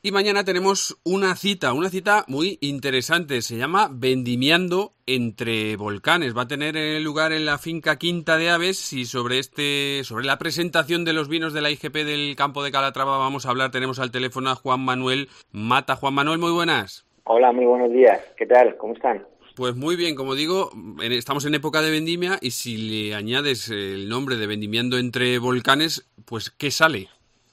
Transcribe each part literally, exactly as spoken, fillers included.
Y mañana tenemos una cita, una cita muy interesante. Se llama Vendimiando entre Volcanes. Va a tener lugar en la finca Quinta de Aves y sobre este, sobre la presentación de los vinos de la I G P del campo de Calatrava vamos a hablar. Tenemos al teléfono a Juan Manuel Mata. Juan Manuel, muy buenas. Hola, muy buenos días. ¿Qué tal? ¿Cómo están? Pues muy bien, como digo, estamos en época de vendimia y si le añades el nombre de Vendimiando entre Volcanes, pues ¿qué sale?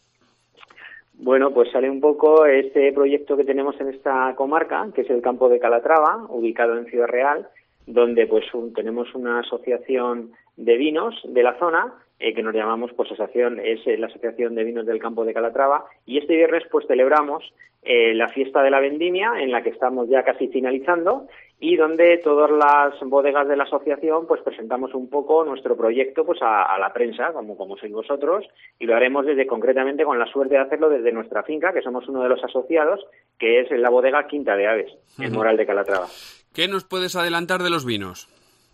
Bueno, pues sale un poco este proyecto que tenemos en esta comarca, que es el campo de Calatrava, ubicado en Ciudad Real, donde pues un, tenemos una asociación de vinos de la zona, eh, que nos llamamos, pues asociación, es eh, la Asociación de Vinos del Campo de Calatrava, y este viernes pues celebramos eh, la fiesta de la vendimia, en la que estamos ya casi finalizando, y donde todas las bodegas de la asociación pues presentamos un poco nuestro proyecto pues a, a la prensa, como, como sois vosotros, y lo haremos desde concretamente con la suerte de hacerlo desde nuestra finca, que somos uno de los asociados, que es la bodega Quinta de Aves, uh-huh. en Moral de Calatrava. ¿Qué nos puedes adelantar de los vinos?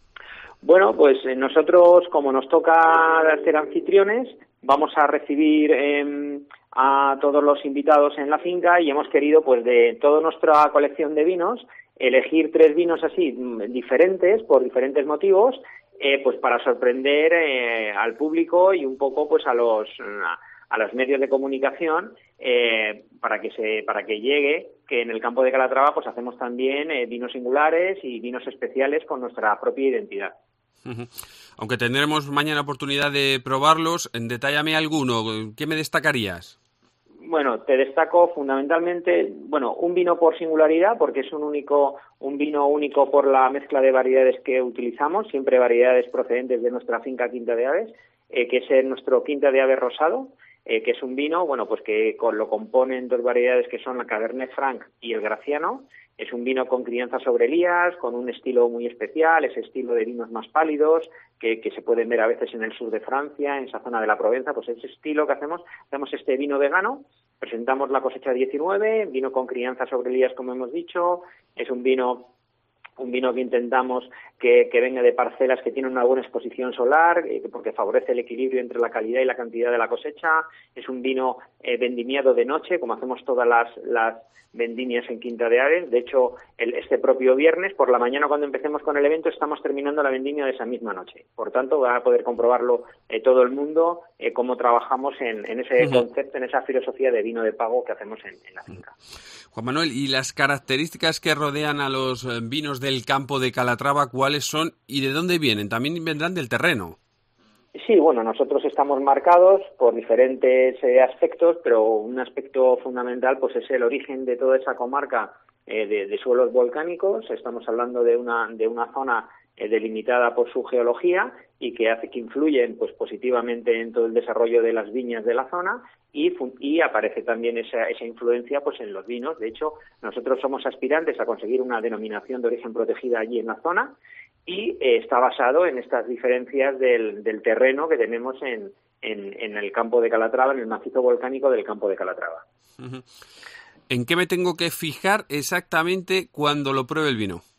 Bueno, pues eh, nosotros, como nos toca ser anfitriones, vamos a recibir eh, a todos los invitados en la finca y hemos querido, pues de toda nuestra colección de vinos, elegir tres vinos así diferentes, por diferentes motivos, eh, pues para sorprender eh, al público y un poco pues a los a, a los medios de comunicación, eh, para que se para que llegue que en el campo de Calatrava pues hacemos también eh, vinos singulares y vinos especiales con nuestra propia identidad. Uh-huh. Aunque tendremos mañana oportunidad de probarlos, detállame alguno. ¿Qué me destacarías? Bueno, te destaco fundamentalmente, bueno, un vino por singularidad, porque es un único, un vino único por la mezcla de variedades que utilizamos, siempre variedades procedentes de nuestra finca Quinta de Aves, eh, que es nuestro Quinta de Aves Rosado, eh, que es un vino, bueno, pues que con, lo componen dos variedades que son la Cabernet Franc y el Graciano. Es un vino con crianza sobre lías, con un estilo muy especial, ese estilo de vinos más pálidos, que, que se pueden ver a veces en el sur de Francia, en esa zona de la Provenza, pues ese estilo que hacemos, hacemos este vino vegano, presentamos la cosecha diecinueve, vino con crianza sobre lías, como hemos dicho, es un vino un vino que intentamos que, que venga de parcelas que tienen una buena exposición solar, eh, porque favorece el equilibrio entre la calidad y la cantidad de la cosecha. Es un vino eh, vendimiado de noche, como hacemos todas las, las vendimias en Quinta de Aves. De hecho, el, este propio viernes, por la mañana, cuando empecemos con el evento, estamos terminando la vendimia de esa misma noche. Por tanto, va a poder comprobarlo eh, todo el mundo, eh, cómo trabajamos en, en ese uh-huh. concepto, en esa filosofía de vino de pago que hacemos en, en la finca. Juan Manuel, ¿y las características que rodean a los vinos del campo de Calatrava, cuáles son y de dónde vienen? También vendrán del terreno. Sí, bueno, nosotros estamos marcados por diferentes eh, aspectos, pero un aspecto fundamental pues es el origen de toda esa comarca eh, de, de suelos volcánicos. Estamos hablando de una de una zona eh, delimitada por su geología y que hace que influyen pues positivamente en todo el desarrollo de las viñas de la zona. Y, y aparece también esa, esa influencia pues en los vinos. De hecho, nosotros somos aspirantes a conseguir una denominación de origen protegida allí en la zona y eh, está basado en estas diferencias del, del terreno que tenemos en, en, en el campo de Calatrava, en el macizo volcánico del campo de Calatrava. Uh-huh. ¿En qué me tengo que fijar exactamente cuando lo pruebe el vino?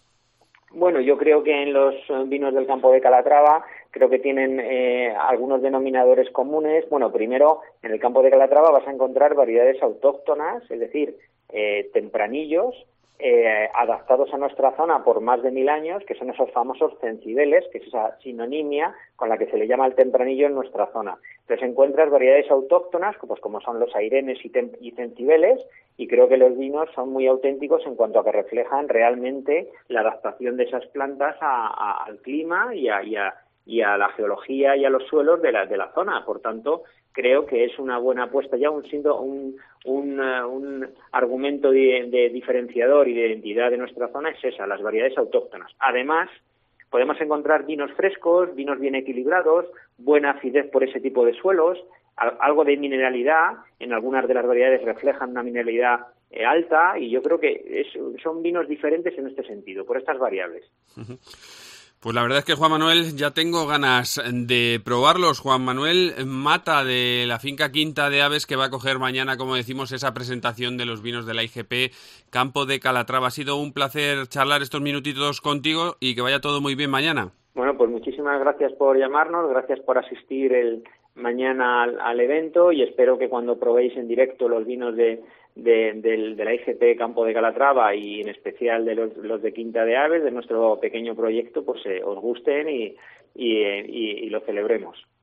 Bueno, yo creo que en los vinos del campo de Calatrava creo que tienen eh, algunos denominadores comunes. Bueno, primero, en el campo de Calatrava vas a encontrar variedades autóctonas, es decir, eh, tempranillos, eh, adaptados a nuestra zona por más de mil años, que son esos famosos cencibeles, que es esa sinonimia con la que se le llama el tempranillo en nuestra zona. Entonces encuentras variedades autóctonas, pues como son los airenes y, tem- y cencibeles, y creo que los vinos son muy auténticos en cuanto a que reflejan realmente la adaptación de esas plantas a, a, al clima y a, y, a, y a la geología y a los suelos de la, de la zona. Por tanto, creo que es una buena apuesta ya, un, un, un, uh, un argumento de, de diferenciador y de identidad de nuestra zona es esa, las variedades autóctonas. Además, podemos encontrar vinos frescos, vinos bien equilibrados, buena acidez por ese tipo de suelos, algo de mineralidad, en algunas de las variedades reflejan una mineralidad eh, alta, y yo creo que es, son vinos diferentes en este sentido, por estas variables. Uh-huh. Pues la verdad es que, Juan Manuel, ya tengo ganas de probarlos. Juan Manuel Mata, de la finca Quinta de Aves, que va a coger mañana, como decimos, esa presentación de los vinos de la I G P Campo de Calatrava. Ha sido un placer charlar estos minutitos contigo y que vaya todo muy bien mañana. Bueno, pues muchísimas gracias por llamarnos, gracias por asistir el mañana al, al evento, y espero que cuando probéis en directo los vinos de, de, de, de la I G P Campo de Calatrava y en especial de los, los de Quinta de Aves, de nuestro pequeño proyecto, pues eh, os gusten y, y, y, y lo celebremos.